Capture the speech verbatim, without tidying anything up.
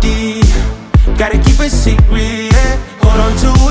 D. Gotta keep it secret, yeah. Hold on to